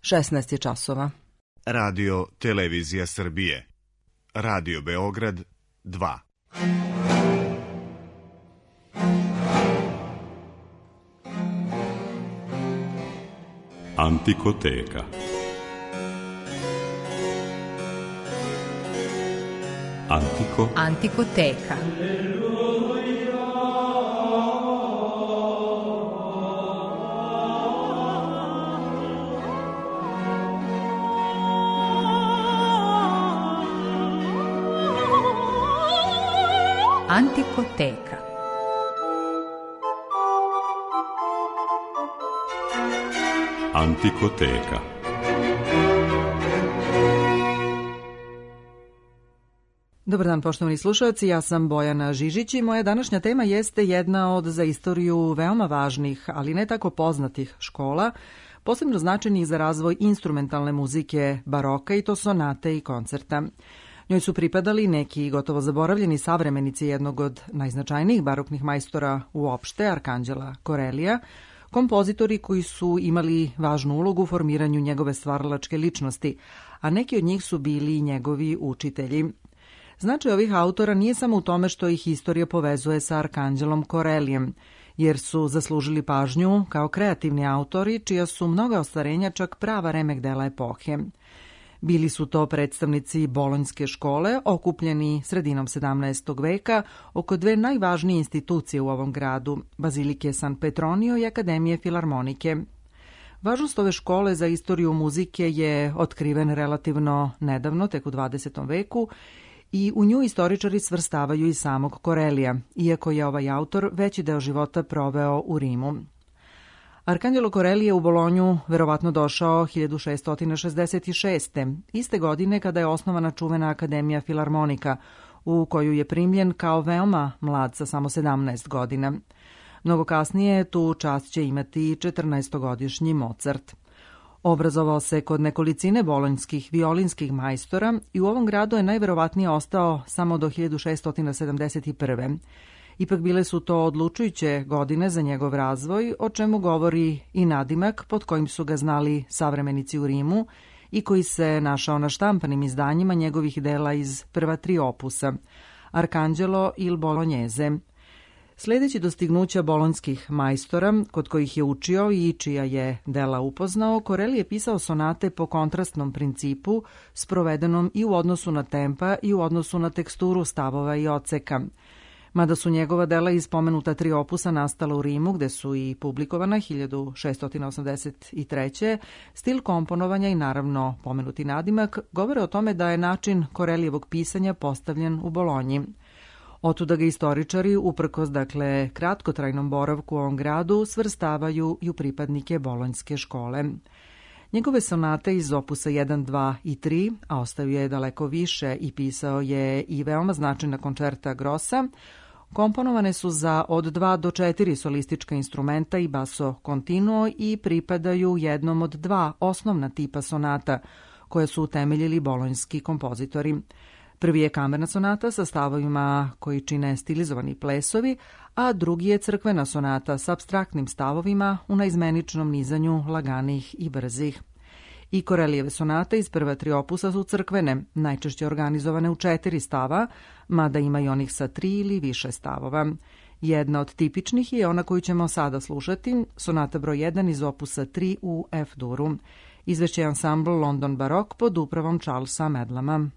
16 je časova. Radio Televizija Srbije. Radio Beograd 2. Antikoteka. Antikoteka. Antikoteka. Antikoteka. Dobar dan, poštovani slušalci, ja sam Bojana Žižić i moja današnja tema jeste jedna od za istoriju veoma važnih, ali ne tako poznatih škola, posebno značajnih za razvoj instrumentalne muzike baroka, i to sonate i koncerta. Njoj su pripadali neki gotovo zaboravljeni savremenici jednog od najznačajnijih baroknih majstora uopšte, Arkanđela Korelija, kompozitori koji su imali važnu ulogu u formiranju njegove stvaralačke ličnosti, a neki od njih su bili i njegovi učitelji. Značaj ovih autora nije samo u tome što ih istorija povezuje sa Arkanđelom Korelijem, jer su zaslužili pažnju kao kreativni autori, čija su mnoga ostvarenja čak prava remek dela epohe. Bili su to predstavnici Bolonjske škole, okupljeni sredinom 17. veka oko dve najvažnije institucije u ovom gradu, Bazilike San Petronio i Akademije Filarmonike. Važnost ove škole za istoriju muzike je otkriven relativno nedavno, tek u 20. veku, i u nju istoričari svrstavaju i samog Korelija, iako je ovaj autor veći deo života proveo u Rimu. Arkanđelo Koreli je u Bolonju verovatno došao 1666. iste godine kada je osnovana čuvena Akademija Filarmonika, u koju je primljen kao veoma mlad sa samo 17 godina. Mnogo kasnije tu čast će imati 14-godišnji Mozart. Obrazovao se kod nekolicine bolonjskih violinskih majstora i u ovom gradu je najverovatnije ostao samo do 1671. Ipak bile su to odlučujuće godine za njegov razvoj, o čemu govori i nadimak pod kojim su ga znali savremenici u Rimu i koji se našao na štampanim izdanjima njegovih dela iz prva tri opusa, Arkanđelo il Bolognese. Sledeći dostignuća bolonjskih majstora, kod kojih je učio i čija je dela upoznao, Koreli je pisao sonate po kontrastnom principu, sprovedenom i u odnosu na tempa i u odnosu na teksturu stavova i odseka. Mada su njegova dela iz pomenuta tri opusa nastala u Rimu, gde su i publikovana 1683. Stil komponovanja i naravno pomenuti nadimak govore o tome da je način Korelijevog pisanja postavljen u Bolonji. Otuda ga istoričari, uprkos kratkotrajnom boravku u ovom gradu, svrstavaju i u pripadnike bolonjske škole. Njegove sonate iz opusa 1, 2 i 3, a ostavio je daleko više i pisao je i veoma značajna koncerta grossa, komponovane su za od 2 do 4 solistička instrumenta i basso continuo i pripadaju jednom od dva osnovna tipa sonata koje su utemeljili bolonjski kompozitori. Prvi je kamerna sonata sa stavovima koji čine stilizovani plesovi, a drugi je crkvena sonata sa apstraktnim stavovima u naizmeničnom nizanju laganih i brzih. I Korelijeve sonate iz prva tri opusa su crkvene, najčešće organizovane u 4 stava, mada ima i onih sa 3 ili više stavova. Jedna od tipičnih je ona koju ćemo sada slušati, sonata broj 1 iz opusa 3 u F-duru. Izvešće je ansambl London Barok pod upravom Charlesa Medlama.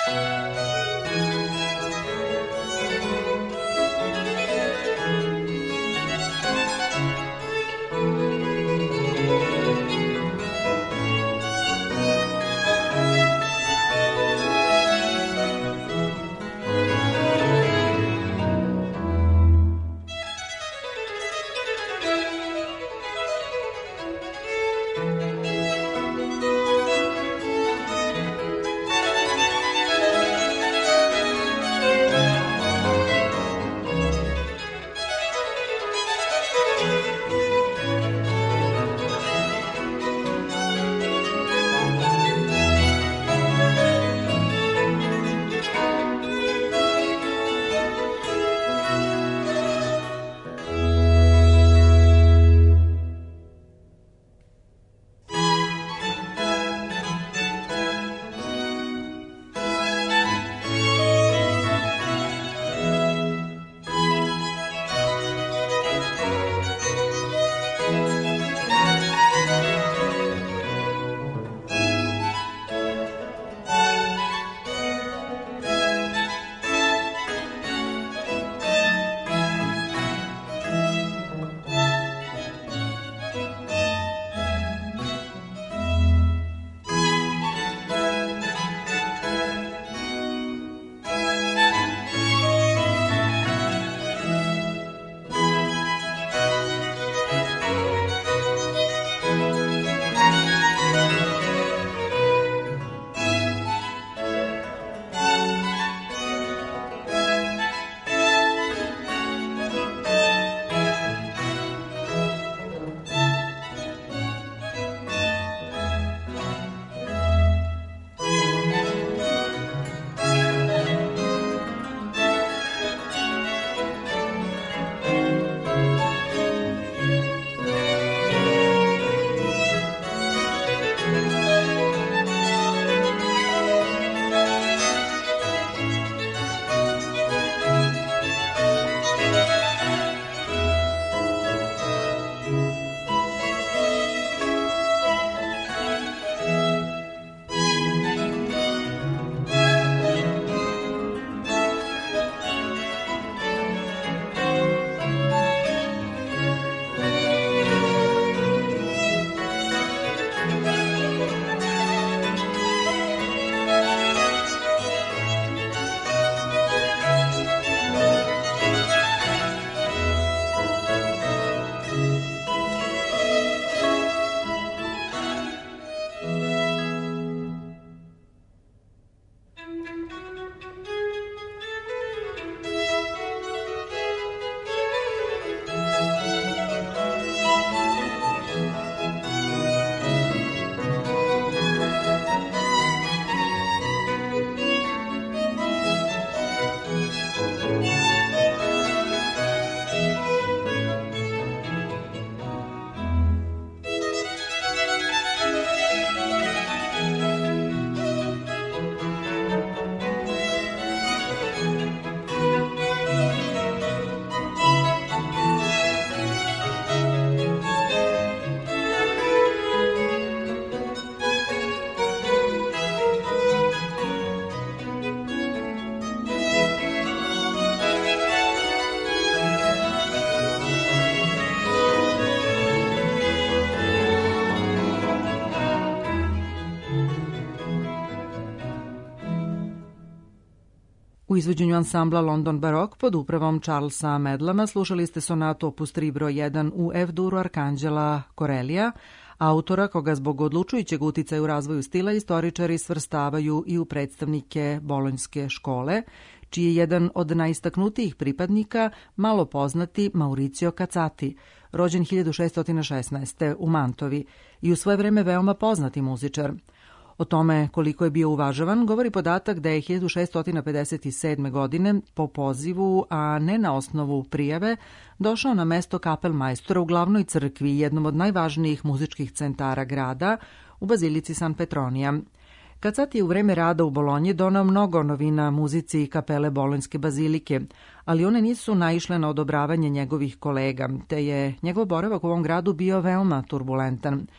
U izvođenju ansambla London Baroque pod upravom Charlesa Medlama slušali ste sonatu opus 3 broj 1 u F-duru Arkanđela Corellija, autora koga zbog odlučujućeg uticaja u razvoju stila istoričari svrstavaju i u predstavnike bolonjske škole, čiji je jedan od najistaknutijih pripadnika malo poznati Mauricio Cazzati, rođen 1616. u Mantovi i u svoje vreme veoma poznati muzičar. O tome koliko je bio uvažavan govori podatak da je 1657. godine po pozivu, a ne na osnovu prijave, došao na mesto kapelmajstora u glavnoj crkvi, jednom od najvažnijih muzičkih centara grada, u bazilici San Petronija. Cazzati je u vreme rada u Bolonji donao mnogo novina muzici kapele Bolonjske bazilike, ali one nisu naišle na odobravanje njegovih kolega, te je njegov boravak u ovom gradu bio veoma turbulentan.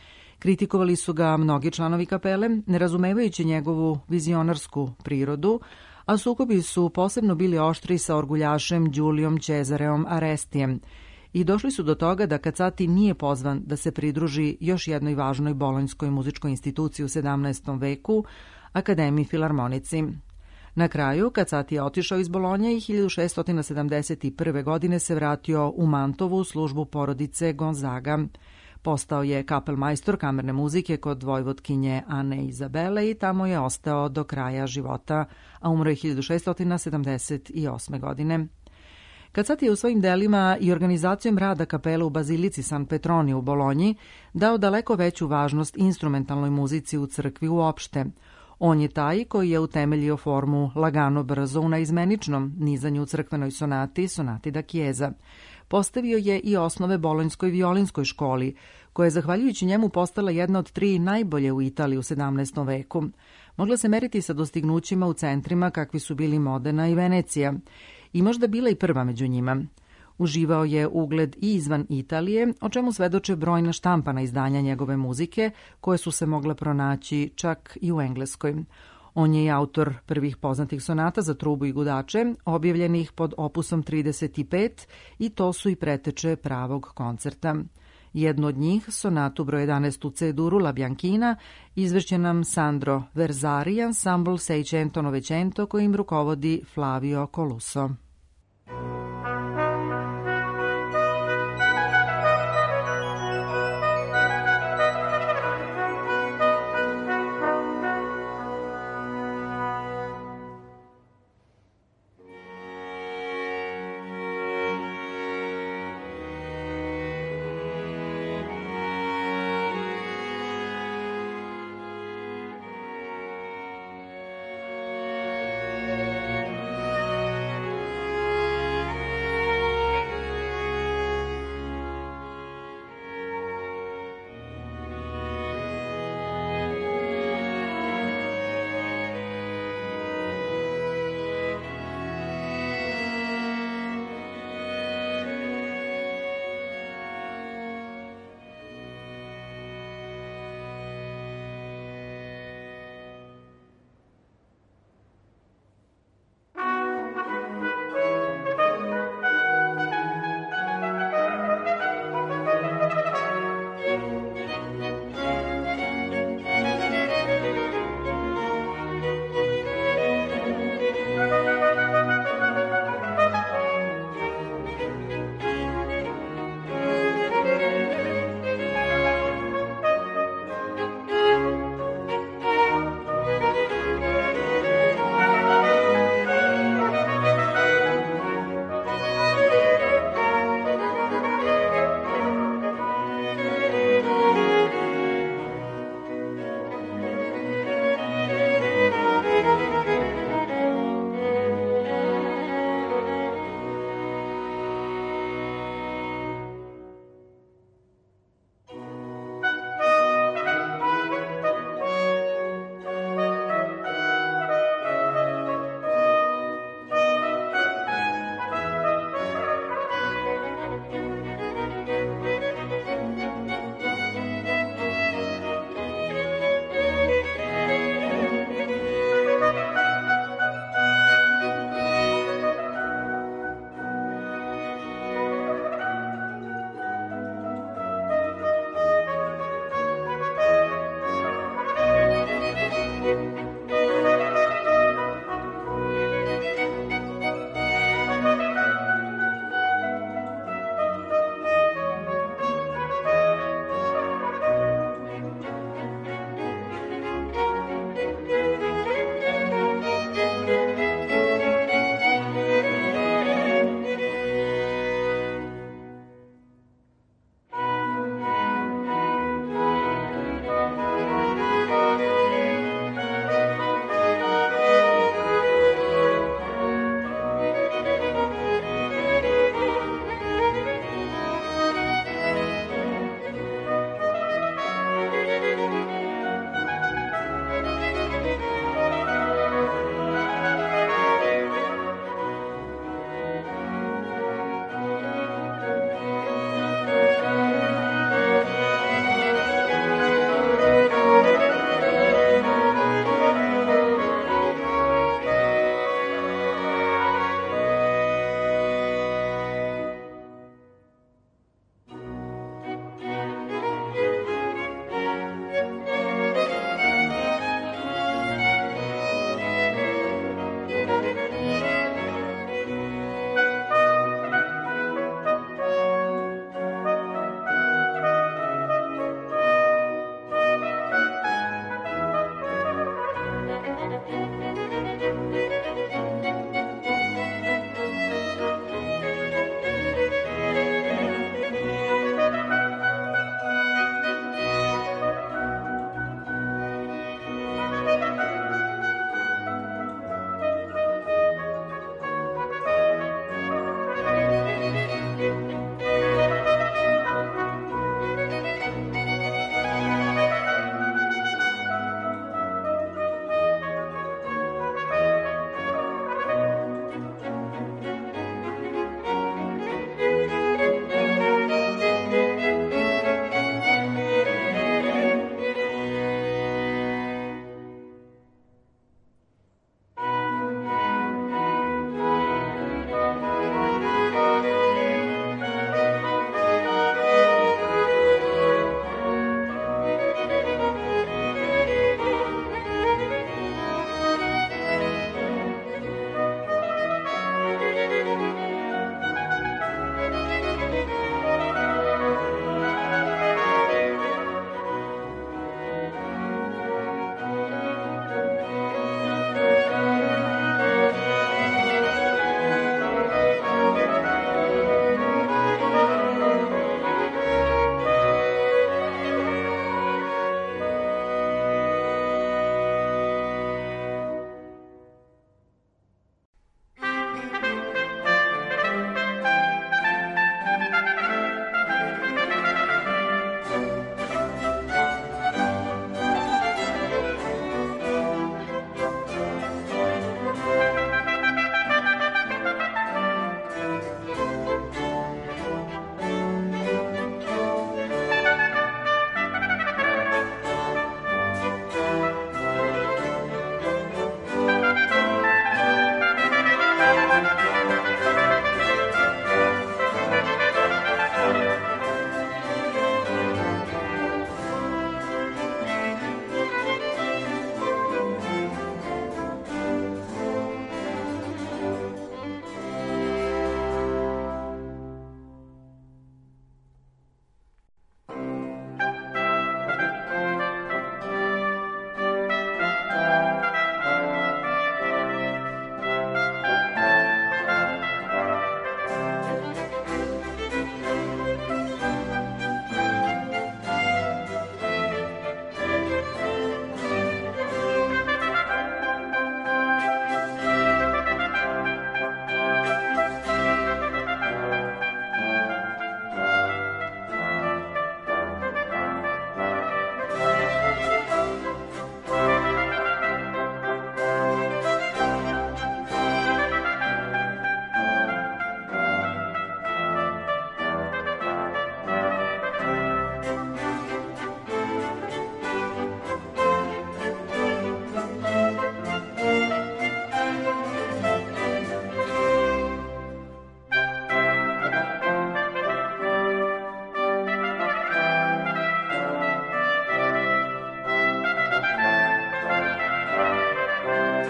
Kritikovali su ga mnogi članovi kapele, ne razumevajući njegovu vizionarsku prirodu, a sukobi su posebno bili oštri sa orguljašem Đulijom Cezareom Arestijem i došli su do toga da Cazzati nije pozvan da se pridruži još jednoj važnoj bolonjskoj muzičkoj instituciji u 17. veku, Akademiji Filarmonici. Na kraju, Cazzati je otišao iz Bolonje i 1671. godine se vratio u Mantovu u službu porodice Gonzaga. Postao je kapelmajstor kamerne muzike kod vojvotkinje Ane Izabele i tamo je ostao do kraja života, a umro je 1678. godine. Cazzati je u svojim delima i organizacijom rada kapele u bazilici San Petronio u Bolonji dao daleko veću važnost instrumentalnoj muzici u crkvi uopšte. On je taj koji je utemeljio formu lagano brzo u naizmeničnom nizanju u crkvenoj sonati da Chiesa. Postavio je i osnove bolonjskoj violinskoj školi, koja je zahvaljujući njemu postala jedna od 3 najbolje u Italiji u 17. veku. Mogla se meriti sa dostignućima u centrima kakvi su bili Modena i Venecija, i možda bila i prva među njima. Uživao je ugled i izvan Italije, o čemu svedoče brojna štampana izdanja njegove muzike, koje su se mogle pronaći čak i u Engleskoj. On je i autor prvih poznatih sonata za trubu i gudače, objavljenih pod opusom 35, i to su i preteče pravog koncerta. Jednu od njih, sonatu broj 11 u C-duru La Bianchina, izvrće nam Sandro Verzari, ansambl Seicento Novecento, kojim rukovodi Flavio Colusso.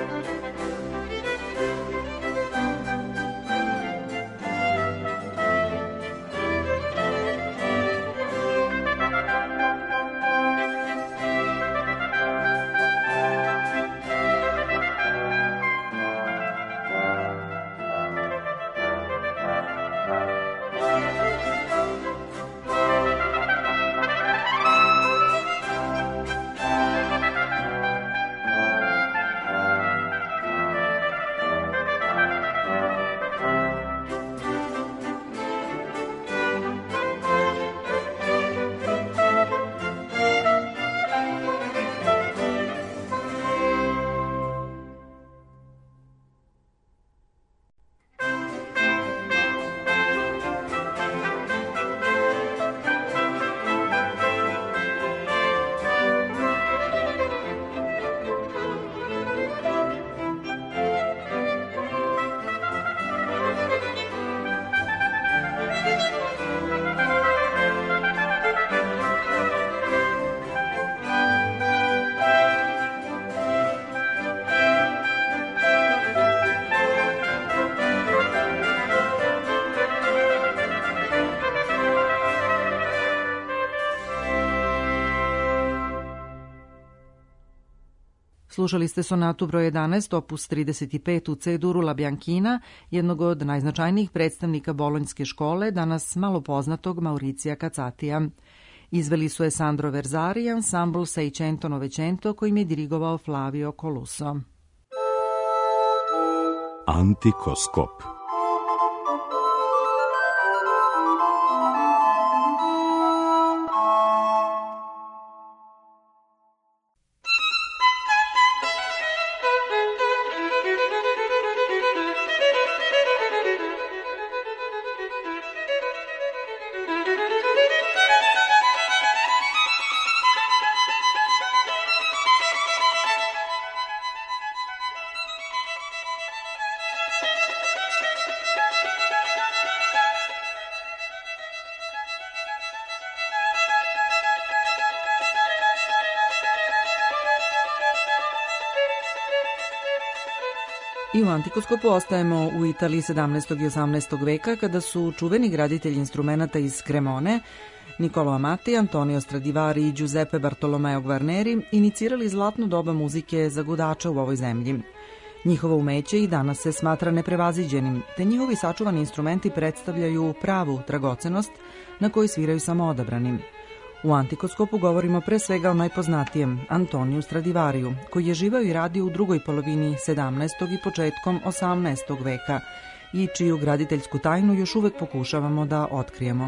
Slušali ste sonatu broj 11, opus 35 u C-duru La Bianchina, jednog od najznačajnijih predstavnika bolonjske škole, danas malo poznatog Mauricija Cacatija. Izveli su je Sandro Verzari i ansambl Seicento Novecento kojim je dirigovao Flavio Coluso. Antikoskop. I u Antikoskopu ostajemo u Italiji 17. i 18. veka kada su čuveni graditelji instrumenata iz Cremone, Niccolo Amati, Antonio Stradivari i Giuseppe Bartolomeo Guarneri inicirali zlatnu doba muzike za gudača u ovoj zemlji. Njihovo umeće i danas se smatra neprevaziđenim, te njihovi sačuvani instrumenti predstavljaju pravu dragocenost na kojoj sviraju samo odabranim. U Antikoskopu govorimo pre svega o najpoznatijem, Antoniju Stradivariju, koji je živeo i radio u drugoj polovini 17. i početkom 18. veka i čiju graditeljsku tajnu još uvek pokušavamo da otkrijemo.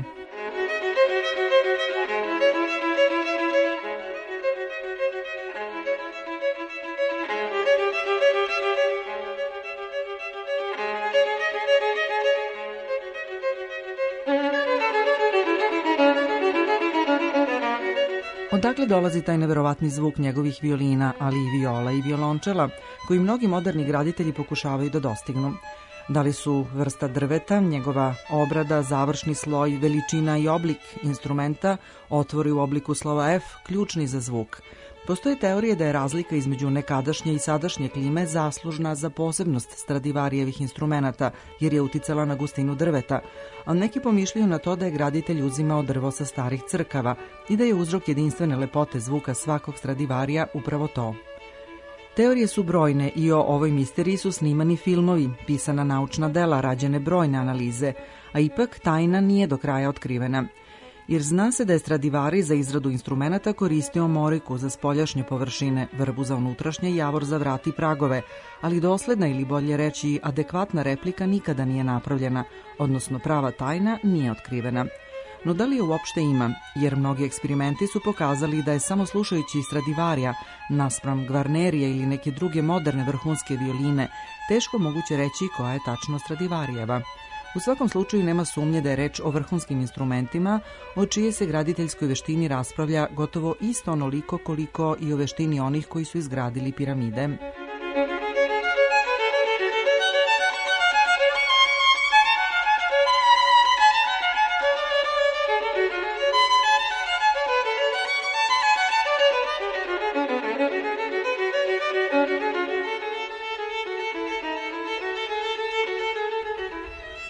Odakle dolazi taj neverovatni zvuk njegovih violina, ali i viola i violončela, koji mnogi moderni graditelji pokušavaju da dostignu? Da li su vrsta drveta, njegova obrada, završni sloj, veličina i oblik instrumenta, otvori u obliku slova F, ključni za zvuk? Postoje teorije da je razlika između nekadašnje i sadašnje klime zaslužna za posebnost Stradivarijevih instrumenata, jer je uticala na gustinu drveta, a neki pomišljaju na to da je graditelj uzimao drvo sa starih crkava i da je uzrok jedinstvene lepote zvuka svakog Stradivarija upravo to. Teorije su brojne i o ovoj misteriji su snimani filmovi, pisana naučna dela, rađene brojne analize, a ipak tajna nije do kraja otkrivena. Jer zna se da je Stradivari za izradu instrumenata koristio moriku za spoljašnje površine, vrbu za unutrašnje i javor za vrat i pragove, ali dosledna ili bolje reći adekvatna replika nikada nije napravljena, odnosno prava tajna nije otkrivena. No da li je uopšte ima, jer mnogi eksperimenti su pokazali da je samo slušajući Stradivarija, naspram Guarnerija ili neke druge moderne vrhunske violine, teško moguće reći koja je tačno Stradivarijeva. U svakom slučaju nema sumnje da je reč o vrhunskim instrumentima, o čije se graditeljskoj veštini raspravlja gotovo isto onoliko koliko i o veštini onih koji su izgradili piramide.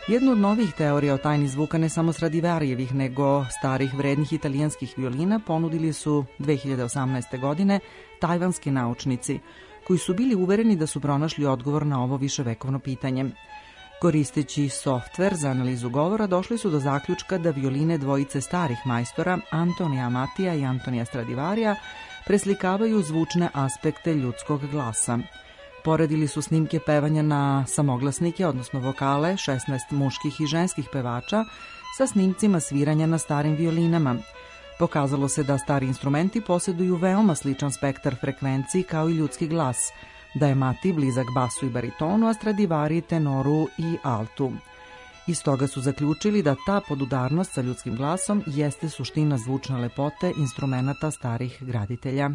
Jednu od novih teorija o tajni zvuka ne samo Stradivarijevih, nego starih vrednih italijanskih violina ponudili su 2018. godine tajvanski naučnici, koji su bili uvereni da su pronašli odgovor na ovo viševekovno pitanje. Koristeći softver za analizu govora, došli su do zaključka da violine dvojice starih majstora, Antonija Amatija i Antonija Stradivarija, preslikavaju zvučne aspekte ljudskog glasa. Poredili su snimke pevanja na samoglasnike, odnosno vokale, 16 muških i ženskih pevača, sa snimcima sviranja na starim violinama. Pokazalo se da stari instrumenti posjeduju veoma sličan spektar frekvenciji kao i ljudski glas, da je Amati blizak basu i baritonu, a Stradivari tenoru i altu. Iz toga su zaključili da ta podudarnost sa ljudskim glasom jeste suština zvučne lepote instrumenata starih graditelja.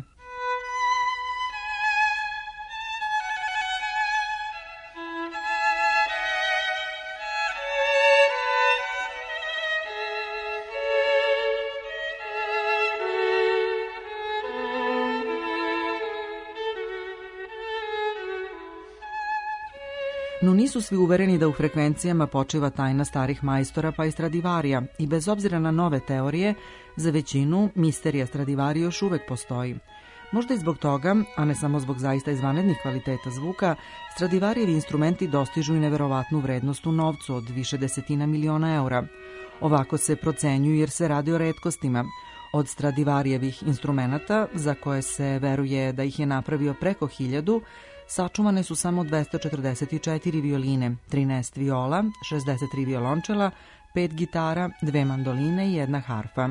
No nisu svi uvereni da u frekvencijama počiva tajna starih majstora pa i Stradivarija i bez obzira na nove teorije, za većinu misterija Stradivari još uvek postoji. Možda i zbog toga, a ne samo zbog zaista izvanrednih kvaliteta zvuka, Stradivarijevi instrumenti dostižu i neverovatnu vrednost u novcu od više desetina miliona eura. Ovako se procenjuju jer se radi o retkostima. Od Stradivarijevih instrumenata, za koje se veruje da ih je napravio preko 1000, sačuvane su samo 244 violine, 13 viola, 63 violončela, 5 gitara, 2 mandoline i 1 harfa.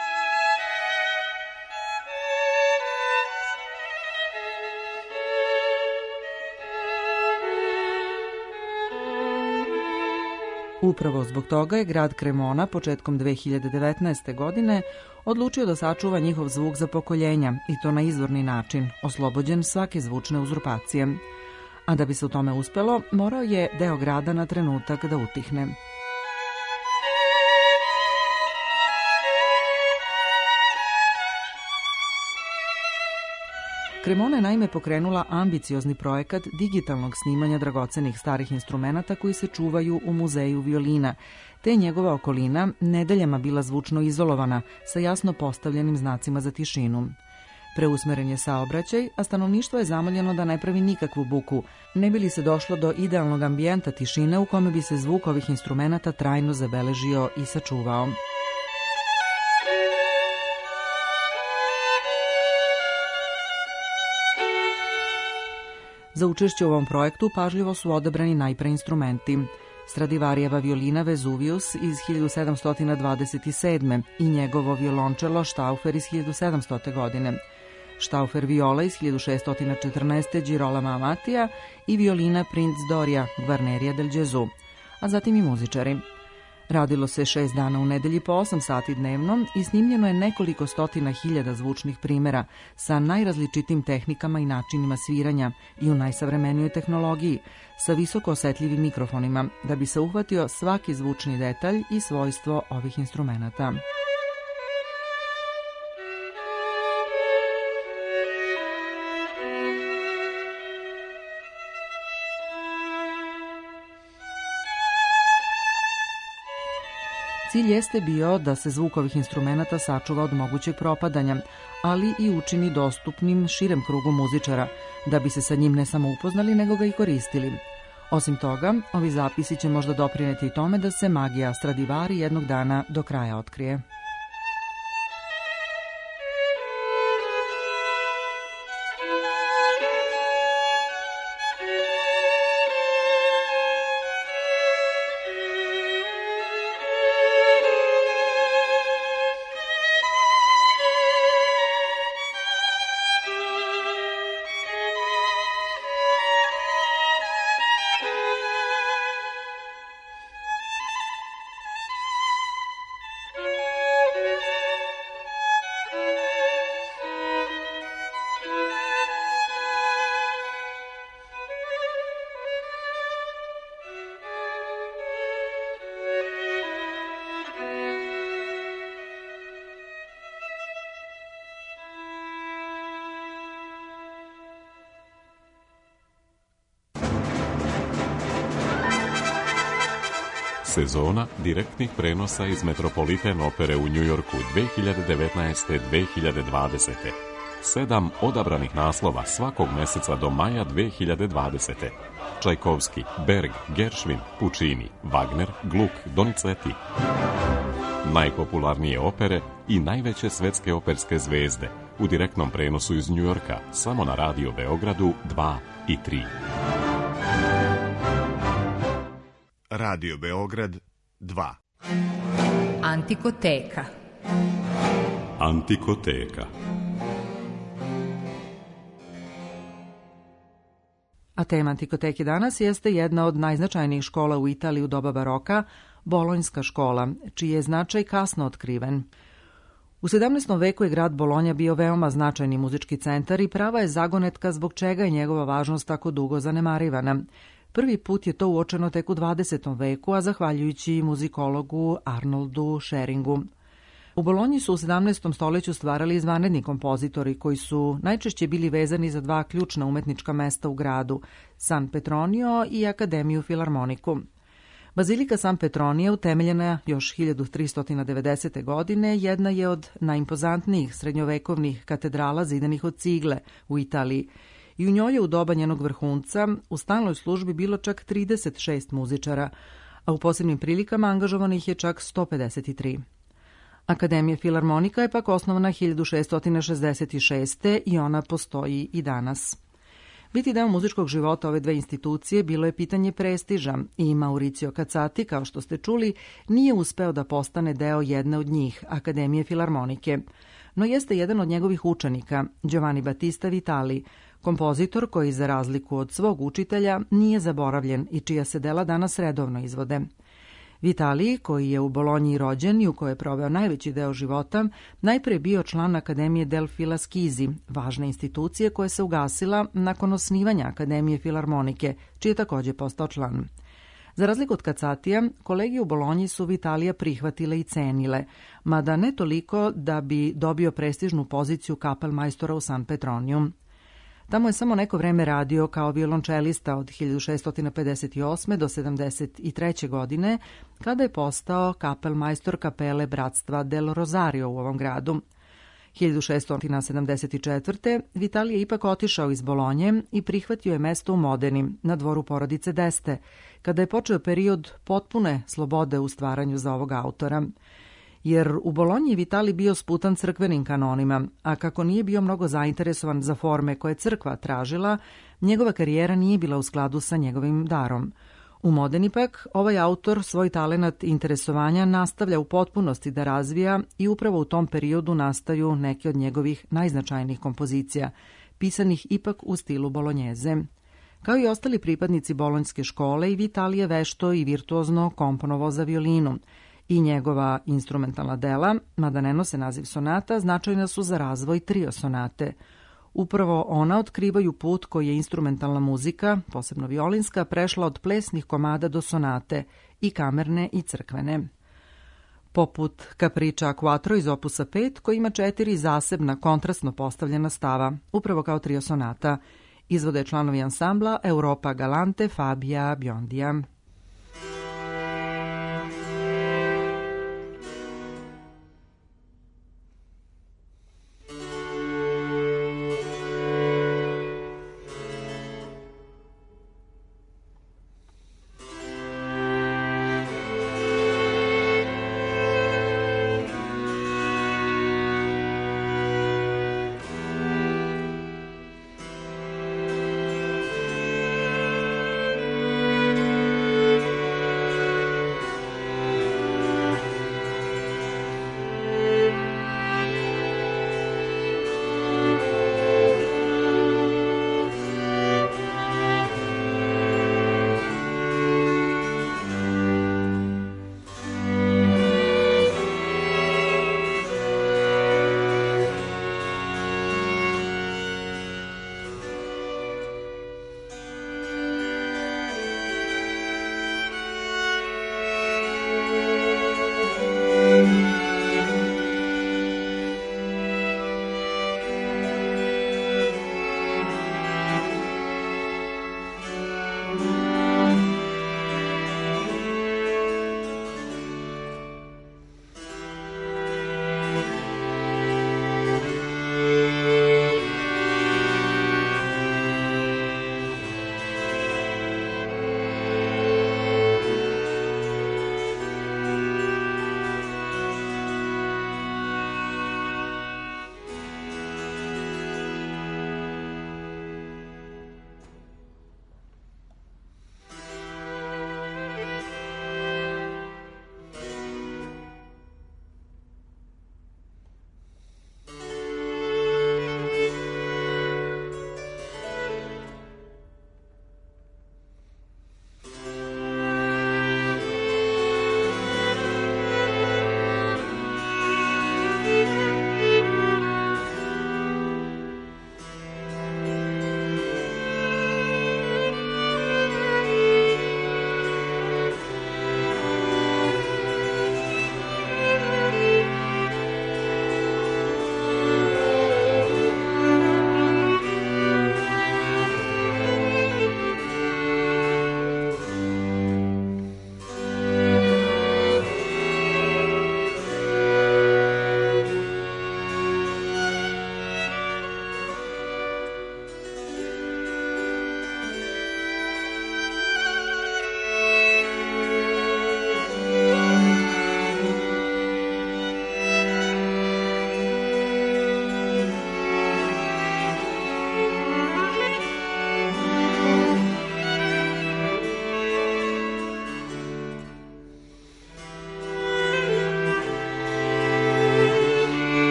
Upravo zbog toga je grad Cremona početkom 2019. godine odlučio da sačuva njihov zvuk za pokoljenja i to na izvorni način, oslobođen svake zvučne uzurpacije. A da bi se u tome uspelo, morao je deo grada na trenutak da utihne. Cremona je naime pokrenula ambiciozni projekat digitalnog snimanja dragocenih starih instrumenata koji se čuvaju u muzeju violina, te je njegova okolina nedeljama bila zvučno izolovana sa jasno postavljenim znacima za tišinu. Preusmeren je saobraćaj, a stanovništvo je zamoljeno da ne pravi nikakvu buku, ne bi li se došlo do idealnog ambijenta tišine u kome bi se zvuk ovih instrumenata trajno zabeležio i sačuvao. Za učešće u ovom projektu pažljivo su odabrani najpre instrumenti. Stradivarijeva violina Vezuvius iz 1727. i njegovo violončelo Štaufer iz 1700. godine, Štaufer viola iz 1614. Girolama Amatija i violina Princ Doria Guarneria del Gesù, a zatim i muzičari. Radilo se 6 dana u nedelji po 8 sati dnevno i snimljeno je nekoliko stotina hiljada zvučnih primera sa najrazličitim tehnikama i načinima sviranja i u najsavremenijoj tehnologiji, sa visoko osetljivim mikrofonima, da bi se uhvatio svaki zvučni detalj i svojstvo ovih instrumenata. Cilj jeste bio da se zvuk ovih instrumenata sačuva od mogućeg propadanja, ali i učini dostupnim širem krugu muzičara, da bi se sa njim ne samo upoznali, nego ga i koristili. Osim toga, ovi zapisi će možda doprineti i tome da se magija Stradivari jednog dana do kraja otkrije. Sezona direktnih prenosa iz Metropolitan opere u Njujorku 2019-2020. 7 odabranih naslova svakog meseca do maja 2020. Čajkovski, Berg, Gershwin, Puccini, Wagner, Gluck, Donizetti. Najpopularnije opere i najveće svetske operske zvezde u direktnom prenosu iz Njujorka samo na Radio Beogradu 2 i 3. Radio Beograd 2. Antikoteka. Antikoteka. A tema Antikoteke danas jeste jedna od najznačajnijih škola u Italiji u doba baroka, Bolonjska škola, čiji je značaj kasno otkriven. U 17. veku je grad Bolonja bio veoma značajni muzički centar i prava je zagonetka zbog čega je njegova važnost tako dugo zanemarivana. Prvi put je to uočeno tek u 20. veku, a zahvaljujući muzikologu Arnoldu Scheringu. U Bolonji su u 17. stoljeću stvarali izvanredni kompozitori koji su najčešće bili vezani za dva ključna umetnička mesta u gradu, San Petronio i Akademiju Filarmoniku. Bazilika San Petronio, utemeljena još 1390. godine, jedna je od najimpozantnijih srednjovekovnih katedrala zidanih od cigle u Italiji i u njoj je u doba njenog vrhunca u stalnoj službi bilo čak 36 muzičara, a u posebnim prilikama angažovanih je čak 153. Akademija Filarmonika je pak osnovana 1666. i ona postoji i danas. Biti deo muzičkog života ove dve institucije bilo je pitanje prestiža i Mauricio Cazzati, kao što ste čuli, nije uspeo da postane deo jedne od njih, Akademije Filarmonike, no jeste jedan od njegovih učenika, Giovanni Battista Vitali, kompozitor koji, za razliku od svog učitelja, nije zaboravljen i čija se dela danas redovno izvode. Vitali, koji je u Bolonji rođen i u kojoj je proveo najveći deo života, najpre bio član Akademije del Filaschisi, važne institucije koja se ugasila nakon osnivanja Akademije Filarmonike, čiji je također postao član. Za razliku od Cazzatija, kolege u Bolonji su Vitalija prihvatile i cenile, mada ne toliko da bi dobio prestižnu poziciju kapelmajstora u San Petroniju. Tamo je samo neko vreme radio kao violončelista od 1658. do 73. godine, kada je postao kapelmajstor kapele Bratstva del Rosario u ovom gradu. 1674. Vitali je ipak otišao iz Bolonje i prihvatio je mesto u Modeni, na dvoru porodice Deste, kada je počeo period potpune slobode u stvaranju za ovog autora. Jer u Bolonji je Vitali bio sputan crkvenim kanonima, a kako nije bio mnogo zainteresovan za forme koje crkva tražila, njegova karijera nije bila u skladu sa njegovim darom. U Modeni pak ovaj autor svoj talenat interesovanja nastavlja u potpunosti da razvija i upravo u tom periodu nastaju neke od njegovih najznačajnijih kompozicija, pisanih ipak u stilu bolonjeze. Kao i ostali pripadnici bolonjske škole, i Vitali je vešto i virtuozno komponovao za violinu, i njegova instrumentalna dela, mada ne nose naziv sonata, značajna su za razvoj trio sonate. Upravo ona otkrivaju put koji je instrumentalna muzika, posebno violinska, prešla od plesnih komada do sonate, i kamerne i crkvene. Poput Capriccia a quattro iz opusa 5, koji ima 4 zasebna kontrastno postavljena stava, upravo kao trio sonata. Izvode članovi ansambla Europa Galante, Fabia, Biondija.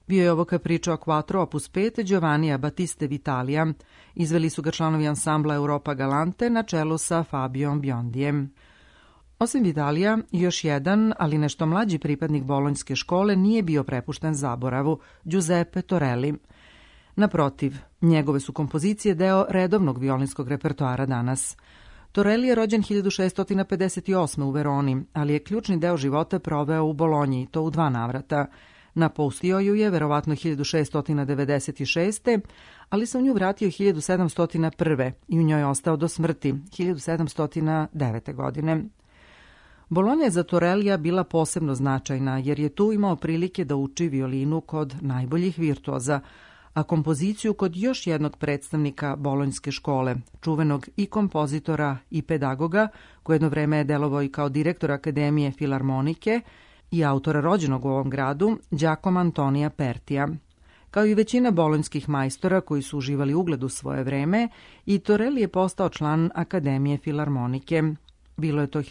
Bio je ovo Capriccio a quattro opus 5 Giovannija Battiste Vitalija. Izveli su ga članovi ansambla Europa Galante na čelu sa Fabiom Biondijem. Osim Vitalija, još jedan, ali nešto mlađi pripadnik bolonjske škole nije bio prepušten zaboravu, Giuseppe Torelli. Naprotiv, njegove su kompozicije deo redovnog violinskog repertoara danas. Torelli je rođen 1658. u Veroni, ali je ključni deo života proveo u Bolonji, to u 2 navrata. Napustio ju je verovatno 1696. ali se u nju vratio 1701. i u njoj ostao do smrti 1709. godine. Bolonja je za Torellija bila posebno značajna jer je tu imao prilike da uči violinu kod najboljih virtuoza, a kompoziciju kod još jednog predstavnika bolonjske škole, čuvenog i kompozitora i pedagoga, koji jedno vreme je delovao i kao direktor Akademije filharmonike i autora rođenog u ovom gradu, Giacomo Antonija Pertija. Kao i većina bolonjskih majstora koji su uživali ugled u svoje vreme, i Torelli je postao član Akademije filharmonike. Bilo je to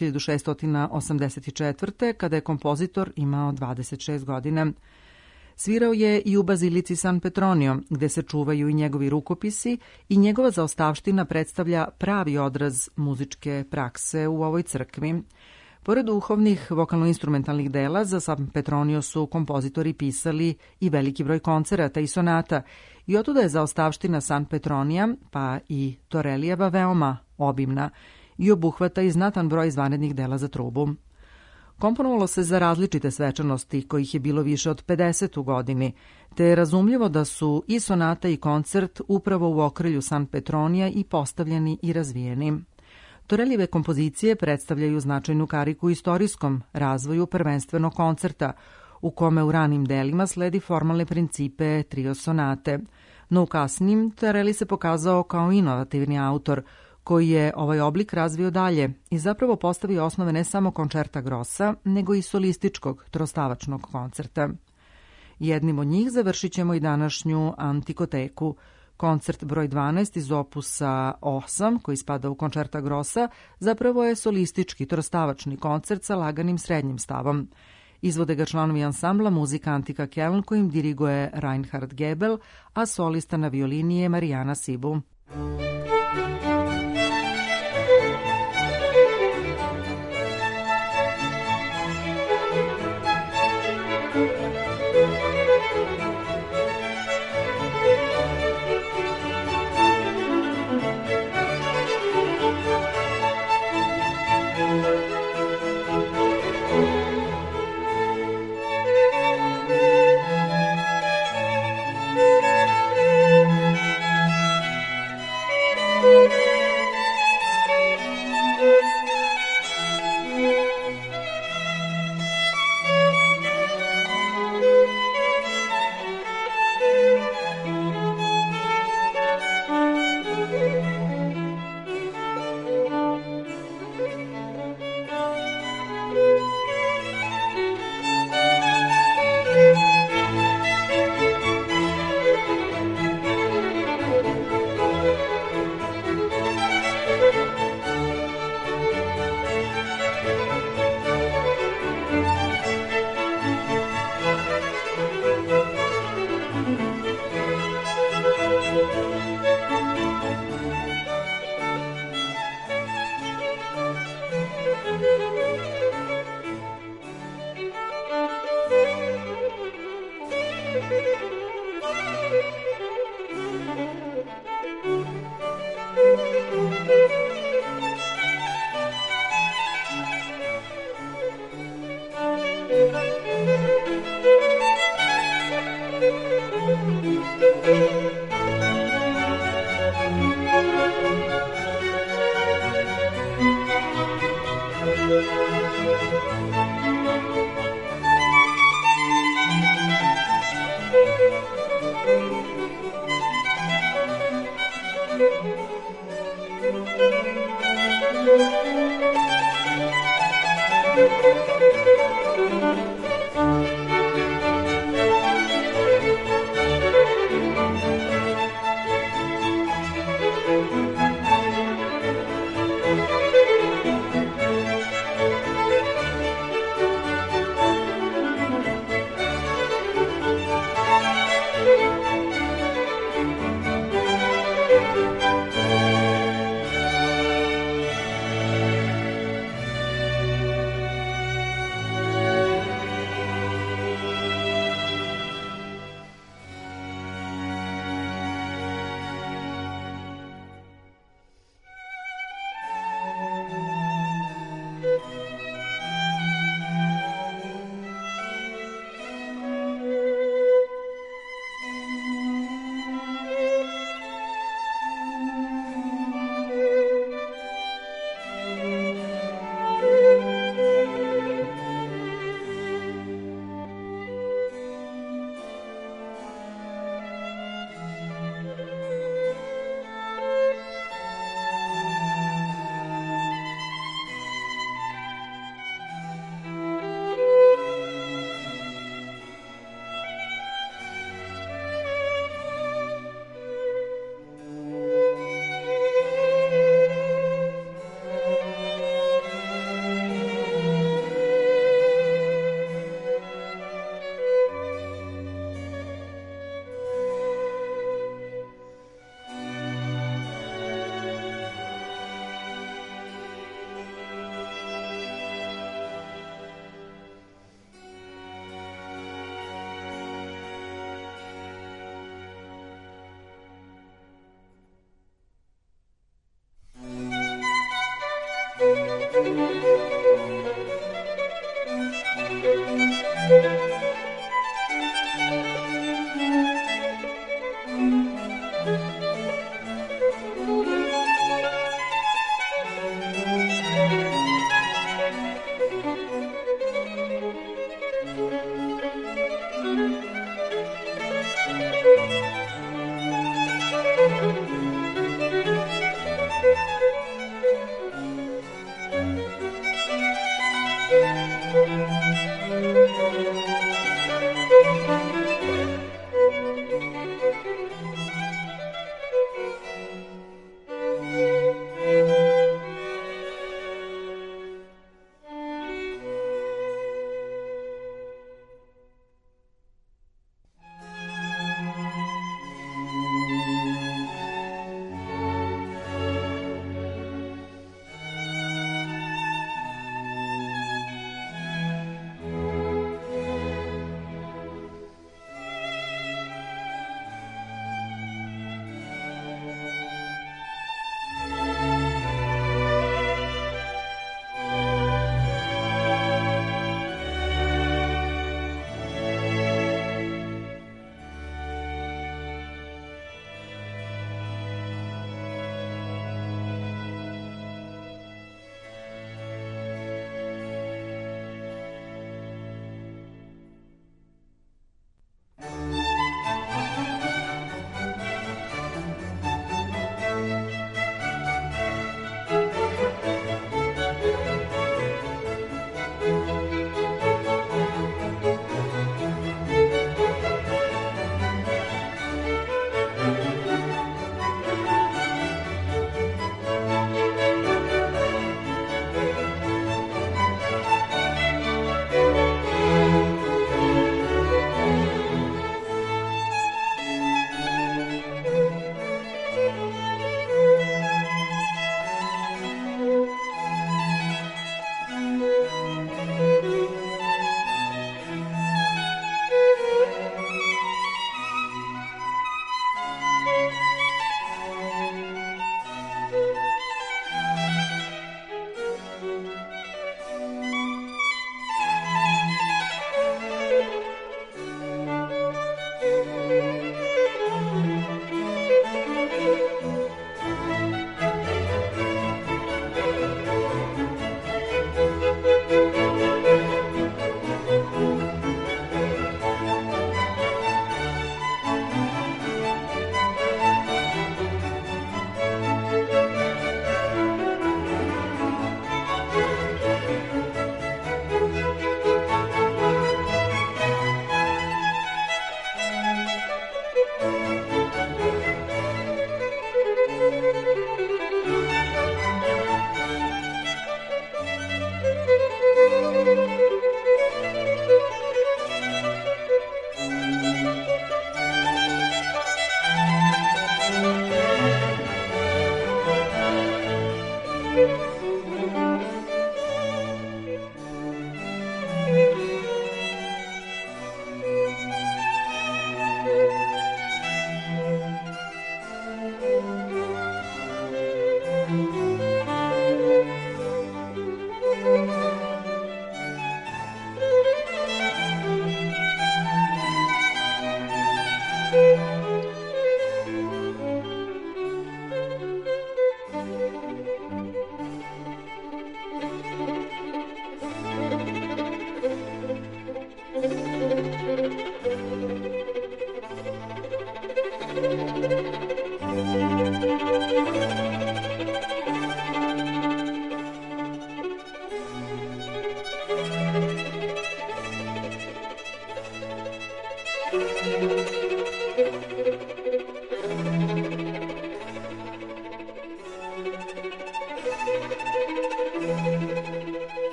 1684. kada je kompozitor imao 26 godina. Svirao je i u bazilici San Petronio, gde se čuvaju i njegovi rukopisi i njegova zaostavština predstavlja pravi odraz muzičke prakse u ovoj crkvi. Pored duhovnih vokalno-instrumentalnih dela, za San Petronio su kompozitori pisali i veliki broj koncerata i sonata i otuda je zaostavština San Petronija, pa i Torellijeva, veoma obimna i obuhvata i znatan broj izvanrednih dela za trubu. Komponovalo se za različite svečanosti, kojih je bilo više od 50 u godini, te je razumljivo da su i sonata i koncert upravo u okrilju San Petronija i postavljeni i razvijeni. Torellijeve kompozicije predstavljaju značajnu kariku u istorijskom razvoju prvenstveno koncerta, u kome u ranim delima sledi formalne principe trio sonate, no u kasnim Torelli se pokazao kao inovativni autor, koji je ovaj oblik razvio dalje i zapravo postavio osnove ne samo koncerta grossa, nego i solističkog trostavačnog koncerta. Jednim od njih završit ćemo i današnju antikoteku. Koncert broj 12 iz opusa 8, koji spada u koncerta grossa, zapravo je solistički trostavačni koncert sa laganim srednjim stavom. Izvode ga članovi ansambla Muzika Antika Keln, kojim diriguje Reinhard Gebel, a solista na violini je Marijana Sibu.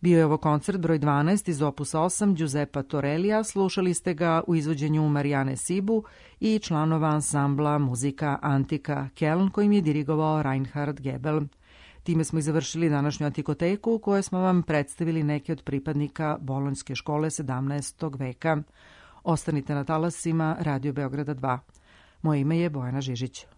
Bio je ovo koncert broj 12 iz opusa 8 Giuseppa Torellija, slušali ste ga u izvođenju Marijane Sibu i članova ansambla muzika Antika Keln kojim je dirigovao Reinhard Gebel. Time smo i završili današnju Antikoteku u kojoj smo vam predstavili neke od pripadnika Bolonjske škole 17. veka. Ostanite na talasima Radio Beograda 2. Moje ime je Bojana Žižić.